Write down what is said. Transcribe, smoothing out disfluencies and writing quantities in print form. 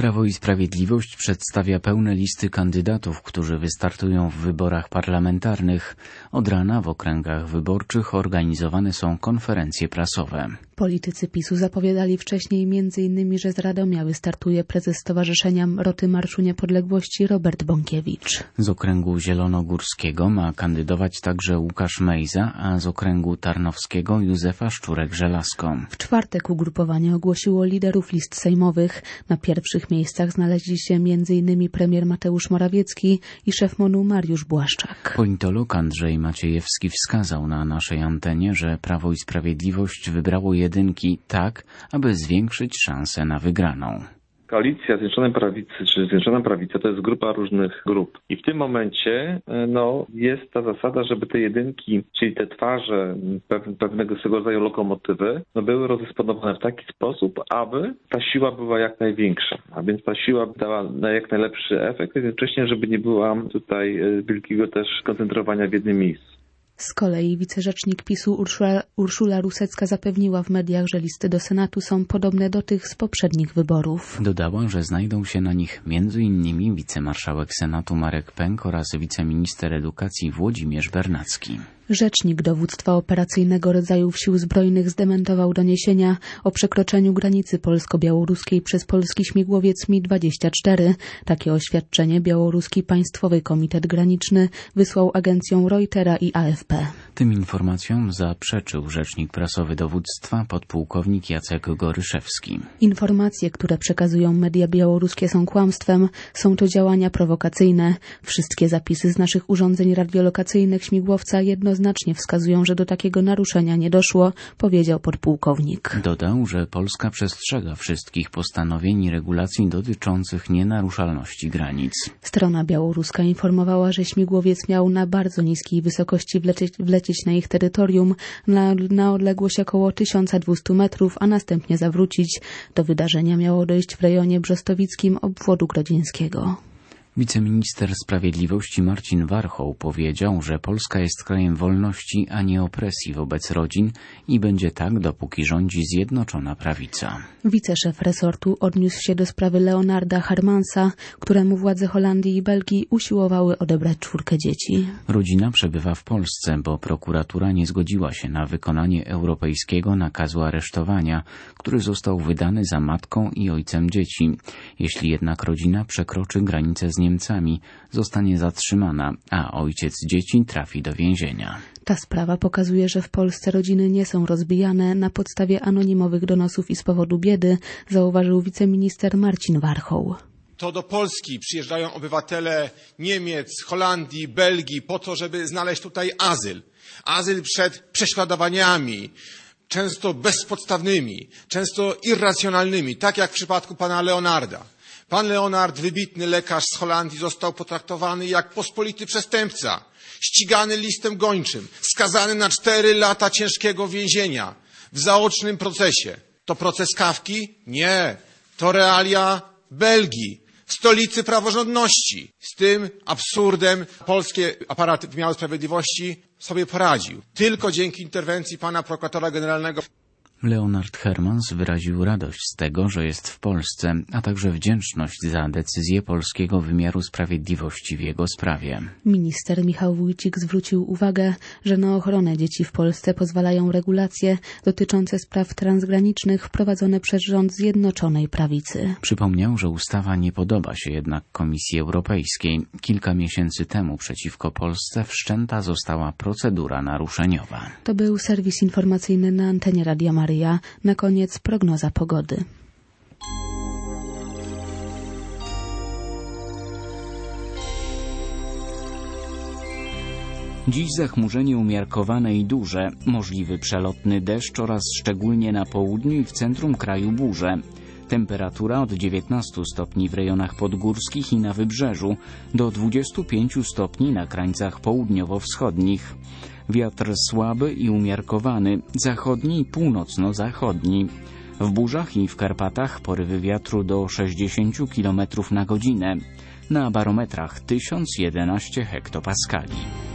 Prawo i Sprawiedliwość przedstawia pełne listy kandydatów, którzy wystartują w wyborach parlamentarnych. Od rana w okręgach wyborczych organizowane są konferencje prasowe. Politycy PiS-u zapowiadali wcześniej m.in., że z Radomia wystartuje prezes Stowarzyszenia Roty Marszu Niepodległości Robert Bąkiewicz. Z okręgu zielonogórskiego ma kandydować także Łukasz Mejza, a z okręgu tarnowskiego Józefa Szczurek-Żelazko. W czwartek ugrupowanie ogłosiło liderów list sejmowych. Na pierwszych miejscach znaleźli się m.in. premier Mateusz Morawiecki i szef MON-u Mariusz Błaszczak. Politolog Andrzej Maciejewski wskazał na naszej antenie, że Prawo i Sprawiedliwość wybrało jedynki tak, aby zwiększyć szanse na wygraną. Koalicja Zjednoczonej Prawicy czy Zjednoczona Prawica to jest grupa różnych grup. I w tym momencie jest ta zasada, żeby te jedynki, czyli te twarze pewnego swego rodzaju lokomotywy, były rozdysponowane w taki sposób, aby ta siła była jak największa. A więc ta siła dała jak najlepszy efekt, jednocześnie, żeby nie była tutaj wielkiego też koncentrowania w jednym miejscu. Z kolei wicerzecznik PiS-u Urszula Rusecka zapewniła w mediach, że listy do Senatu są podobne do tych z poprzednich wyborów. Dodała, że znajdą się na nich m.in. wicemarszałek Senatu Marek Pęk oraz wiceminister edukacji Włodzimierz Bernacki. Rzecznik Dowództwa Operacyjnego Rodzajów Sił Zbrojnych zdementował doniesienia o przekroczeniu granicy polsko-białoruskiej przez polski śmigłowiec Mi-24. Takie oświadczenie białoruski Państwowy Komitet Graniczny wysłał agencjom Reutera i AFP. Tym informacjom zaprzeczył rzecznik prasowy dowództwa podpułkownik Jacek Goryszewski. Informacje, które przekazują media białoruskie, są kłamstwem. Są to działania prowokacyjne. Wszystkie zapisy z naszych urządzeń radiolokacyjnych śmigłowca jednoznacznie wskazują, że do takiego naruszenia nie doszło, powiedział podpułkownik. Dodał, że Polska przestrzega wszystkich postanowień i regulacji dotyczących nienaruszalności granic. Strona białoruska informowała, że śmigłowiec miał na bardzo niskiej wysokości wlecieć na ich terytorium na odległość około 1200 metrów, a następnie zawrócić. Do wydarzenia miało dojść w rejonie brzostowickim obwodu grodzieńskiego. Wiceminister Sprawiedliwości Marcin Warchoł powiedział, że Polska jest krajem wolności, a nie opresji wobec rodzin i będzie tak, dopóki rządzi Zjednoczona Prawica. Wiceszef resortu odniósł się do sprawy Leonarda Hermansa, któremu władze Holandii i Belgii usiłowały odebrać 4 dzieci. Rodzina przebywa w Polsce, bo prokuratura nie zgodziła się na wykonanie europejskiego nakazu aresztowania, który został wydany za matką i ojcem dzieci. Jeśli jednak rodzina przekroczy granicę z Niemcami, zostanie zatrzymana, a ojciec dzieci trafi do więzienia. Ta sprawa pokazuje, że w Polsce rodziny nie są rozbijane na podstawie anonimowych donosów i z powodu biedy, zauważył wiceminister Marcin Warchoł. To do Polski przyjeżdżają obywatele Niemiec, Holandii, Belgii po to, żeby znaleźć tutaj azyl. Azyl przed prześladowaniami, często bezpodstawnymi, często irracjonalnymi, tak jak w przypadku pana Leonarda. Pan Leonard, wybitny lekarz z Holandii, został potraktowany jak pospolity przestępca, ścigany listem gończym, skazany na 4 lata ciężkiego więzienia w zaocznym procesie. To proces Kafki? Nie. To realia Belgii, stolicy praworządności. Z tym absurdem polski aparat wymiaru sprawiedliwości sobie poradził. Tylko dzięki interwencji pana prokuratora generalnego. Leonard Hermans wyraził radość z tego, że jest w Polsce, a także wdzięczność za decyzję polskiego wymiaru sprawiedliwości w jego sprawie. Minister Michał Wójcik zwrócił uwagę, że na ochronę dzieci w Polsce pozwalają regulacje dotyczące spraw transgranicznych wprowadzone przez rząd Zjednoczonej Prawicy. Przypomniał, że ustawa nie podoba się jednak Komisji Europejskiej. Kilka miesięcy temu przeciwko Polsce wszczęta została procedura naruszeniowa. To był serwis informacyjny na antenie Radia Maryja. Na koniec prognoza pogody. Dziś zachmurzenie umiarkowane i duże, możliwy przelotny deszcz oraz szczególnie na południu i w centrum kraju burze. Temperatura od 19 stopni w rejonach podgórskich i na wybrzeżu, do 25 stopni na krańcach południowo-wschodnich. Wiatr słaby i umiarkowany, zachodni i północno-zachodni. W Burzach i w Karpatach porywy wiatru do 60 km na godzinę. Na barometrach 1011 hektopaskali.